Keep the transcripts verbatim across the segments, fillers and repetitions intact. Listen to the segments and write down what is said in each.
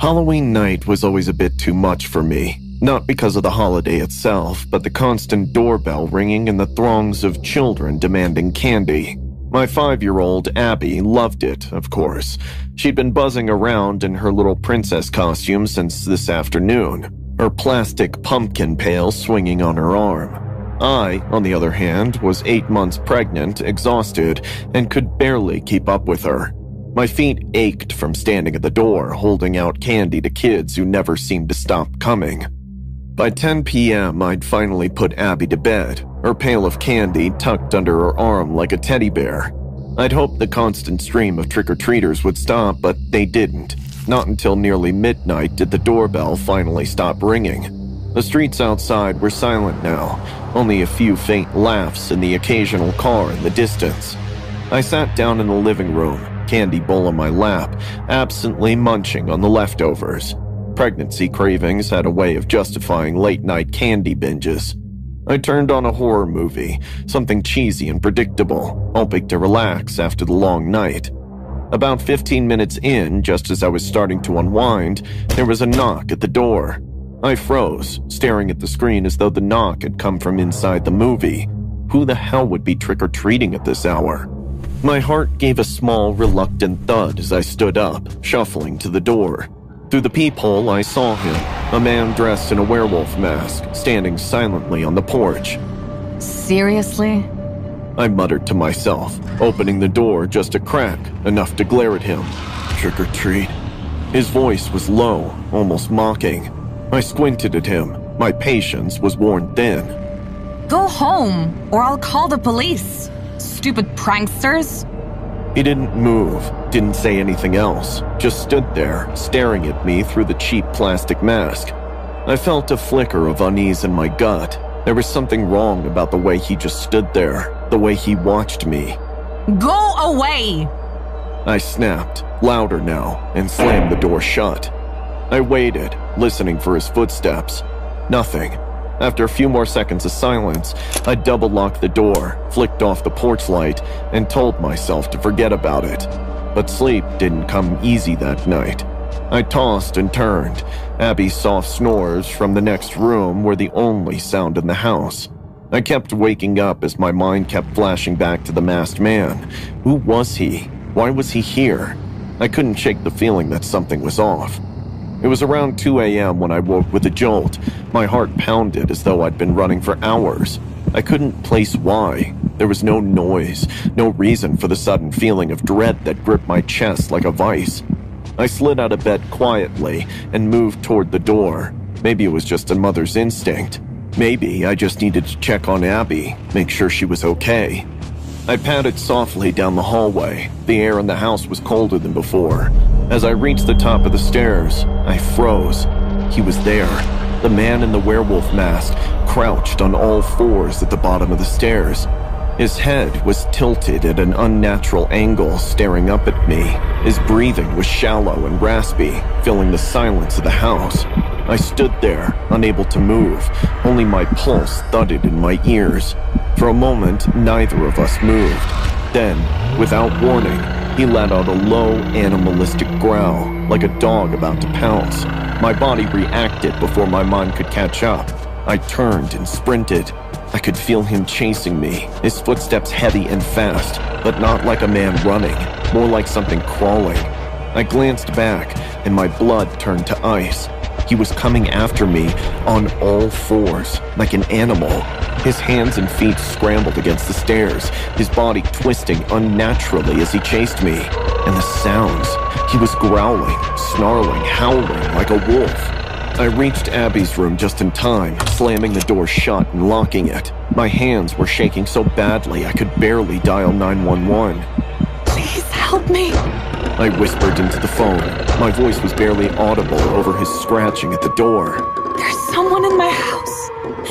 Halloween night was always a bit too much for me, not because of the holiday itself, but the constant doorbell ringing and the throngs of children demanding candy. My five-year-old Abby loved it, of course. She'd been buzzing around in her little princess costume since this afternoon, her plastic pumpkin pail swinging on her arm. I, on the other hand, was eight months pregnant, exhausted, and could barely keep up with her. My feet ached from standing at the door, holding out candy to kids who never seemed to stop coming. By ten p.m., I'd finally put Abby to bed, her pail of candy tucked under her arm like a teddy bear. I'd hoped the constant stream of trick-or-treaters would stop, but they didn't. Not until nearly midnight did the doorbell finally stop ringing. The streets outside were silent now, only a few faint laughs and the occasional car in the distance. I sat down in the living room, candy bowl on my lap, absently munching on the leftovers. Pregnancy cravings had a way of justifying late-night candy binges. I turned on a horror movie, something cheesy and predictable, hoping to relax after the long night. About fifteen minutes in, just as I was starting to unwind, there was a knock at the door. I froze, staring at the screen as though the knock had come from inside the movie. Who the hell would be trick-or-treating at this hour? My heart gave a small, reluctant thud as I stood up, shuffling to the door. Through the peephole, I saw him, a man dressed in a werewolf mask, standing silently on the porch. Seriously? I muttered to myself, opening the door just a crack, enough to glare at him. Trick or treat. His voice was low, almost mocking. I squinted at him. My patience was worn thin. Go home, or I'll call the police. Stupid pranksters. He didn't move, didn't say anything else, just stood there, staring at me through the cheap plastic mask. I felt a flicker of unease in my gut. There was something wrong about the way he just stood there, the way he watched me. Go away! I snapped, louder now, and slammed the door shut. I waited, listening for his footsteps. Nothing. After a few more seconds of silence, I double-locked the door, flicked off the porch light, and told myself to forget about it. But sleep didn't come easy that night. I tossed and turned. Abby's soft snores from the next room were the only sound in the house. I kept waking up as my mind kept flashing back to the masked man. Who was he? Why was he here? I couldn't shake the feeling that something was off. It was around two a.m. when I woke with a jolt. My heart pounded as though I'd been running for hours. I couldn't place why. There was no noise, no reason for the sudden feeling of dread that gripped my chest like a vice. I slid out of bed quietly and moved toward the door. Maybe it was just a mother's instinct. Maybe I just needed to check on Abby, make sure she was okay. I padded softly down the hallway. The air in the house was colder than before. As I reached the top of the stairs, I froze. He was there, the man in the werewolf mask, crouched on all fours at the bottom of the stairs. His head was tilted at an unnatural angle, staring up at me. His breathing was shallow and raspy, filling the silence of the house. I stood there, unable to move. Only my pulse thudded in my ears. For a moment, neither of us moved. Then, without warning, he let out a low, animalistic growl, like a dog about to pounce. My body reacted before my mind could catch up. I turned and sprinted. I could feel him chasing me, his footsteps heavy and fast, but not like a man running, more like something crawling. I glanced back, and my blood turned to ice. He was coming after me on all fours, like an animal. His hands and feet scrambled against the stairs, his body twisting unnaturally as he chased me. And the sounds. He was growling, snarling, howling like a wolf. I reached Abby's room just in time, slamming the door shut and locking it. My hands were shaking so badly I could barely dial nine one one. Please help me. I whispered into the phone. My voice was barely audible over his scratching at the door. There's someone in my house.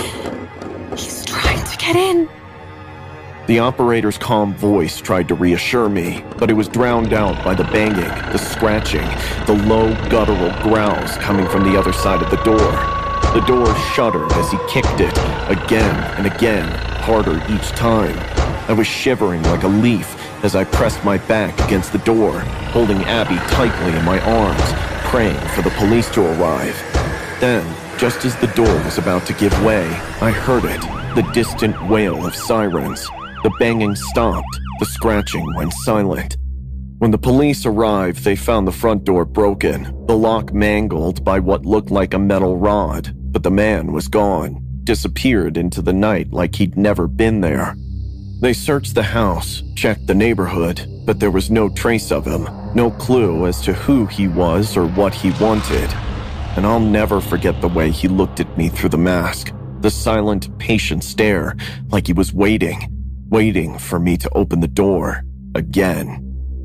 He's trying to get in. The operator's calm voice tried to reassure me, but it was drowned out by the banging, the scratching, the low, guttural growls coming from the other side of the door. The door shuddered as he kicked it, again and again, harder each time. I was shivering like a leaf as I pressed my back against the door, holding Abby tightly in my arms, praying for the police to arrive. Then, just as the door was about to give way, I heard it, the distant wail of sirens. The banging stopped, the scratching went silent. When the police arrived, they found the front door broken, the lock mangled by what looked like a metal rod, but the man was gone, disappeared into the night like he'd never been there. They searched the house, checked the neighborhood, but there was no trace of him, no clue as to who he was or what he wanted. And I'll never forget the way he looked at me through the mask, the silent, patient stare, like he was waiting, waiting for me to open the door again.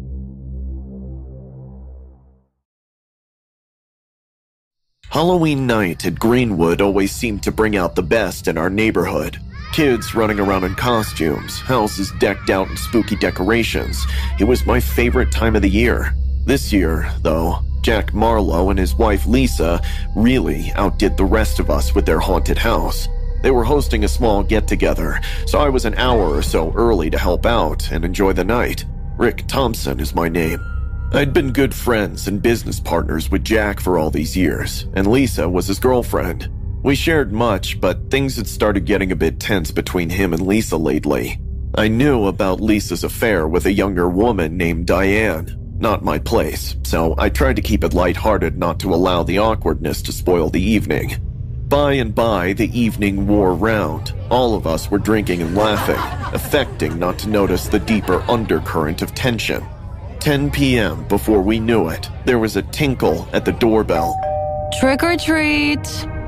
Halloween night at Greenwood always seemed to bring out the best in our neighborhood. Kids running around in costumes, houses decked out in spooky decorations. It was my favorite time of the year. This year, though, Jack Marlowe and his wife Lisa really outdid the rest of us with their haunted house. They were hosting a small get-together, so I was an hour or so early to help out and enjoy the night. Rick Thompson is my name. I'd been good friends and business partners with Jack for all these years, and Lisa was his girlfriend. We shared much, but things had started getting a bit tense between him and Lisa lately. I knew about Lisa's affair with a younger woman named Diane. Not my place, so I tried to keep it lighthearted not to allow the awkwardness to spoil the evening. By and by, the evening wore round. All of us were drinking and laughing, affecting not to notice the deeper undercurrent of tension. ten p m before we knew it, there was a tinkle at the doorbell. Trick or treat,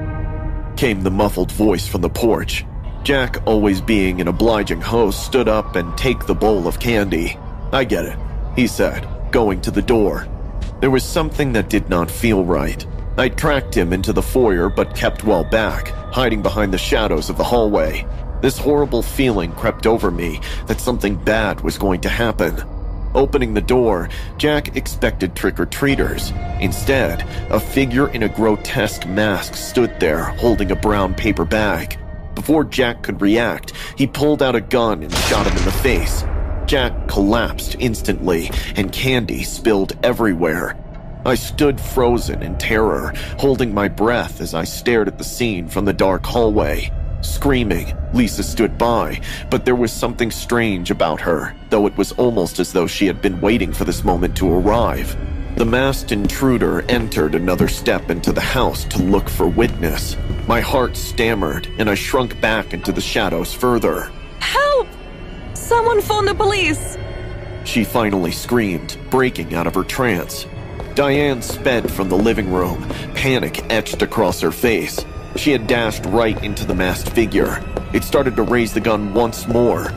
came the muffled voice from the porch. Jack, always being an obliging host, stood up and take the bowl of candy. I get it, he said, going to the door. There was something that did not feel right. I tracked him into the foyer but kept well back, hiding behind the shadows of the hallway. This horrible feeling crept over me that something bad was going to happen. Opening the door, Jack expected trick-or-treaters. Instead, a figure in a grotesque mask stood there, holding a brown paper bag. Before Jack could react, he pulled out a gun and shot him in the face. Jack collapsed instantly, and candy spilled everywhere. I stood frozen in terror, holding my breath as I stared at the scene from the dark hallway. Screaming, Lisa stood by, but there was something strange about her, though it was almost as though she had been waiting for this moment to arrive. The masked intruder entered another step into the house to look for witness. My heart stammered, and I shrunk back into the shadows further. Help! Someone phone the police! She finally screamed, breaking out of her trance. Diane sped from the living room, panic etched across her face. She had dashed right into the masked figure. It started to raise the gun once more.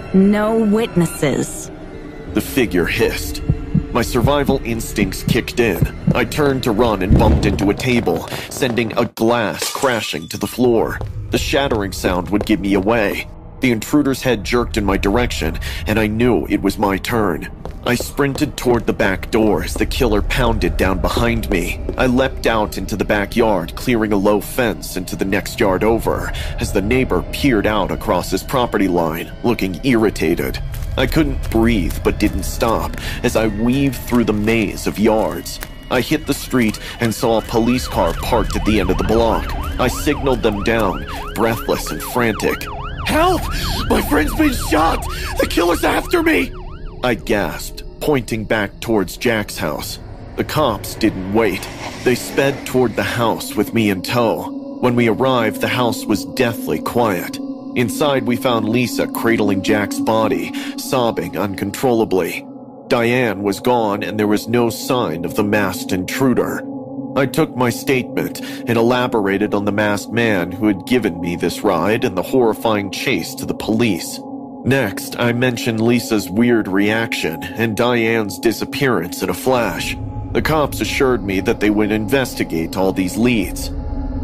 No witnesses. The figure hissed. My survival instincts kicked in. I turned to run and bumped into a table, sending a glass crashing to the floor. The shattering sound would give me away. The intruder's head jerked in my direction, and I knew it was my turn. I sprinted toward the back door as the killer pounded down behind me. I leapt out into the backyard, clearing a low fence into the next yard over, as the neighbor peered out across his property line, looking irritated. I couldn't breathe but didn't stop as I weaved through the maze of yards. I hit the street and saw a police car parked at the end of the block. I signaled them down, breathless and frantic. "Help! My friend's been shot! The killer's after me!" I gasped, pointing back towards Jack's house. The cops didn't wait. They sped toward the house with me in tow. When we arrived, the house was deathly quiet. Inside, we found Lisa cradling Jack's body, sobbing uncontrollably. Diane was gone, and there was no sign of the masked intruder. I took my statement and elaborated on the masked man who had given me this ride and the horrifying chase to the police. Next, I mentioned Lisa's weird reaction and Diane's disappearance in a flash. The cops assured me that they would investigate all these leads.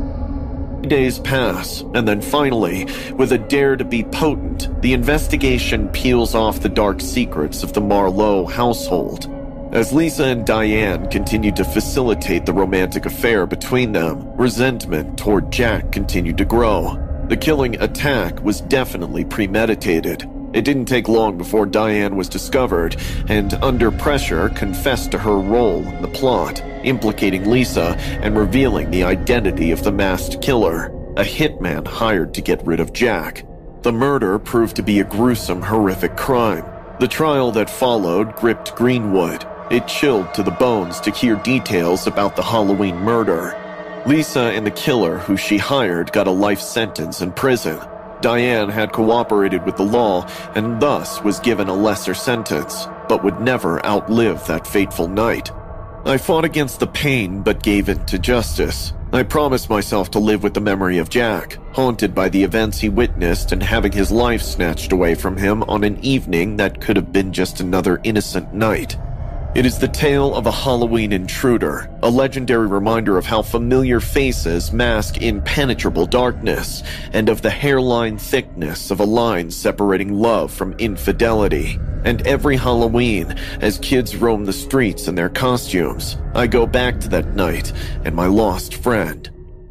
Days pass, and then finally, with a dare to be potent, the investigation peels off the dark secrets of the Marlowe household. As Lisa and Diane continued to facilitate the romantic affair between them, resentment toward Jack continued to grow. The killing attack was definitely premeditated. It didn't take long before Diane was discovered and, under pressure, confessed to her role in the plot, implicating Lisa and revealing the identity of the masked killer, a hitman hired to get rid of Jack. The murder proved to be a gruesome, horrific crime. The trial that followed gripped Greenwood. It chilled to the bones to hear details about the Halloween murder. Lisa and the killer who she hired got a life sentence in prison. Diane had cooperated with the law and thus was given a lesser sentence, but would never outlive that fateful night. I fought against the pain but gave in to justice. I promised myself to live with the memory of Jack, haunted by the events he witnessed and having his life snatched away from him on an evening that could have been just another innocent night. It is the tale of a Halloween intruder, a legendary reminder of how familiar faces mask impenetrable darkness, and of the hairline thickness of a line separating love from infidelity. And every Halloween, as kids roam the streets in their costumes, I go back to that night and my lost friend.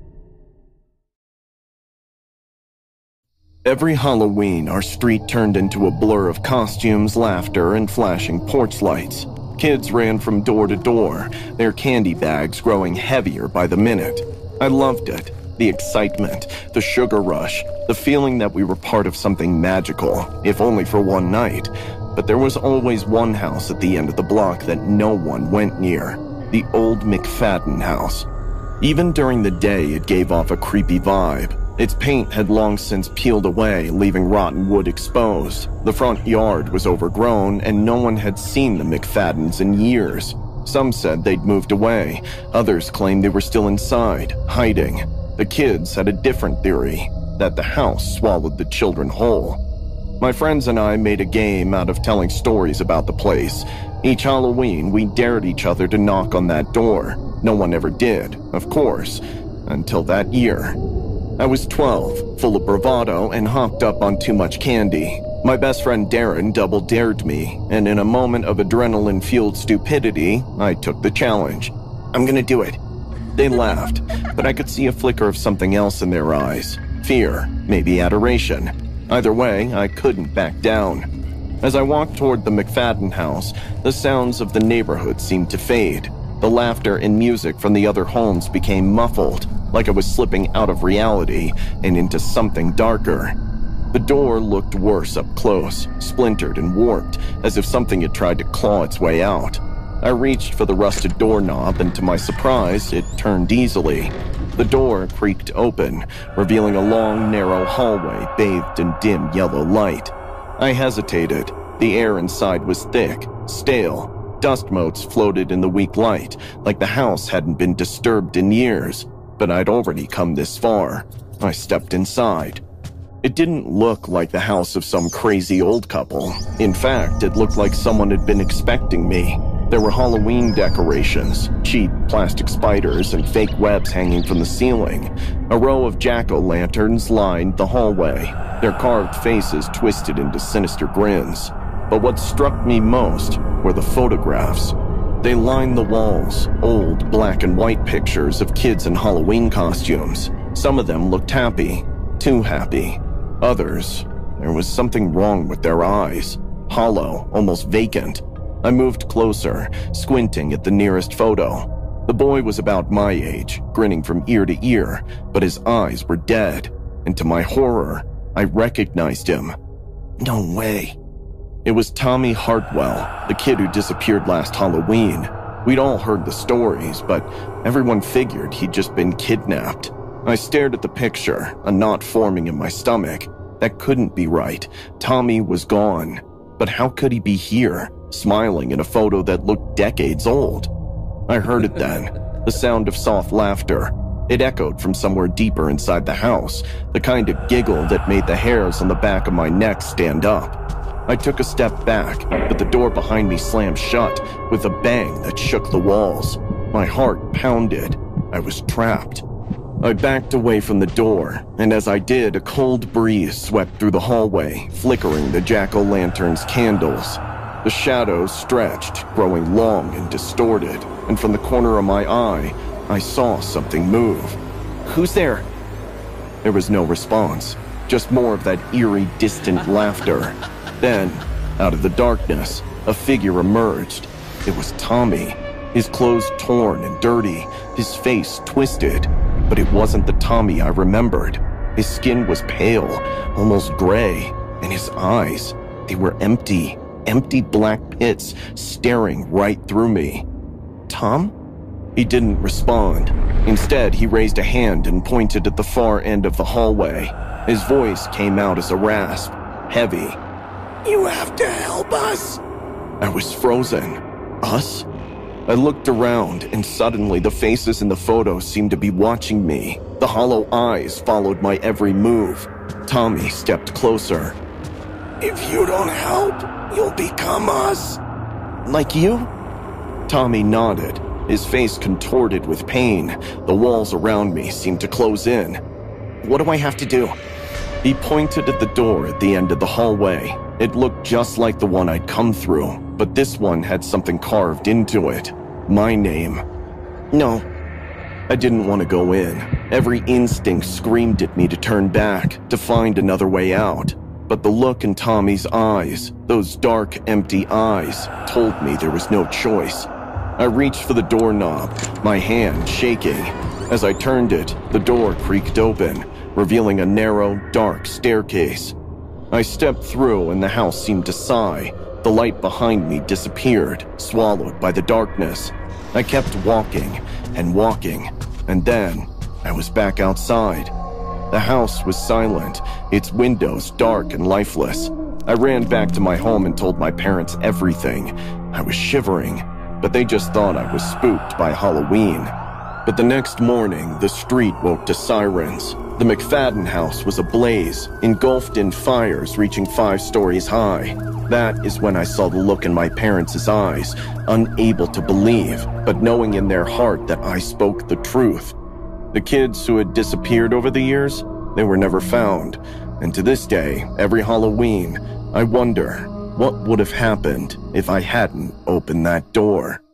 Every Halloween, our street turned into a blur of costumes, laughter, and flashing porch lights. Kids ran from door to door, their candy bags growing heavier by the minute. I loved it. The excitement, the sugar rush, the feeling that we were part of something magical, if only for one night. But there was always one house at the end of the block that no one went near. The old McFadden house. Even during the day, it gave off a creepy vibe. Its paint had long since peeled away, leaving rotten wood exposed. The front yard was overgrown, and no one had seen the McFaddens in years. Some said they'd moved away. Others claimed they were still inside, hiding. The kids had a different theory, that the house swallowed the children whole. My friends and I made a game out of telling stories about the place. Each Halloween, we dared each other to knock on that door. No one ever did, of course, until that year. I was twelve, full of bravado, and hopped up on too much candy. My best friend Darren double-dared me, and in a moment of adrenaline-fueled stupidity, I took the challenge. I'm gonna do it. They laughed, but I could see a flicker of something else in their eyes. Fear, maybe adoration. Either way, I couldn't back down. As I walked toward the McFadden house, the sounds of the neighborhood seemed to fade. The laughter and music from the other homes became muffled, like I was slipping out of reality and into something darker. The door looked worse up close, splintered and warped, as if something had tried to claw its way out. I reached for the rusted doorknob, and to my surprise, it turned easily. The door creaked open, revealing a long, narrow hallway bathed in dim yellow light. I hesitated. The air inside was thick, stale. Dust motes floated in the weak light, like the house hadn't been disturbed in years. But I'd already come this far. I stepped inside. It didn't look like the house of some crazy old couple. In fact, it looked like someone had been expecting me. There were Halloween decorations, cheap plastic spiders and fake webs hanging from the ceiling. A row of jack-o'-lanterns lined the hallway, their carved faces twisted into sinister grins. But what struck me most were the photographs. They lined the walls, old black and white pictures of kids in Halloween costumes. Some of them looked happy, too happy. Others, there was something wrong with their eyes, hollow, almost vacant. I moved closer, squinting at the nearest photo. The boy was about my age, grinning from ear to ear, but his eyes were dead, and to my horror, I recognized him. No way. It was Tommy Hartwell, the kid who disappeared last Halloween. We'd all heard the stories, but everyone figured he'd just been kidnapped. I stared at the picture, a knot forming in my stomach. That couldn't be right. Tommy was gone. But how could he be here, smiling in a photo that looked decades old? I heard it then, the sound of soft laughter. It echoed from somewhere deeper inside the house, the kind of giggle that made the hairs on the back of my neck stand up. I took a step back, but the door behind me slammed shut with a bang that shook the walls. My heart pounded. I was trapped. I backed away from the door, and as I did, a cold breeze swept through the hallway, flickering the jack-o'-lantern's candles. The shadows stretched, growing long and distorted, and from the corner of my eye, I saw something move. "Who's there?" There was no response, just more of that eerie, distant laughter. Then, out of the darkness, a figure emerged. It was Tommy, his clothes torn and dirty, his face twisted. But it wasn't the Tommy I remembered. His skin was pale, almost gray, and his eyes, they were empty, empty black pits staring right through me. Tom? He didn't respond. Instead, he raised a hand and pointed at the far end of the hallway. His voice came out as a rasp, heavy. You have to help us. I was frozen. Us? I looked around, and suddenly the faces in the photos seemed to be watching me. The hollow eyes followed my every move. Tommy stepped closer. If you don't help, you'll become us. Like you? Tommy nodded, his face contorted with pain. The walls around me seemed to close in. What do I have to do? He pointed at the door at the end of the hallway. It looked just like the one I'd come through, but this one had something carved into it. My name. No. I didn't want to go in. Every instinct screamed at me to turn back, to find another way out. But the look in Tommy's eyes, those dark, empty eyes, told me there was no choice. I reached for the doorknob, my hand shaking. As I turned it, the door creaked open, revealing a narrow, dark staircase. I stepped through and the house seemed to sigh. The light behind me disappeared, swallowed by the darkness. I kept walking and walking, and then I was back outside. The house was silent, its windows dark and lifeless. I ran back to my home and told my parents everything. I was shivering, but they just thought I was spooked by Halloween. But the next morning, the street woke to sirens. The McFadden house was ablaze, engulfed in fires reaching five stories high. That is when I saw the look in my parents' eyes, unable to believe, but knowing in their heart that I spoke the truth. The kids who had disappeared over the years, they were never found. And to this day, every Halloween, I wonder what would have happened if I hadn't opened that door.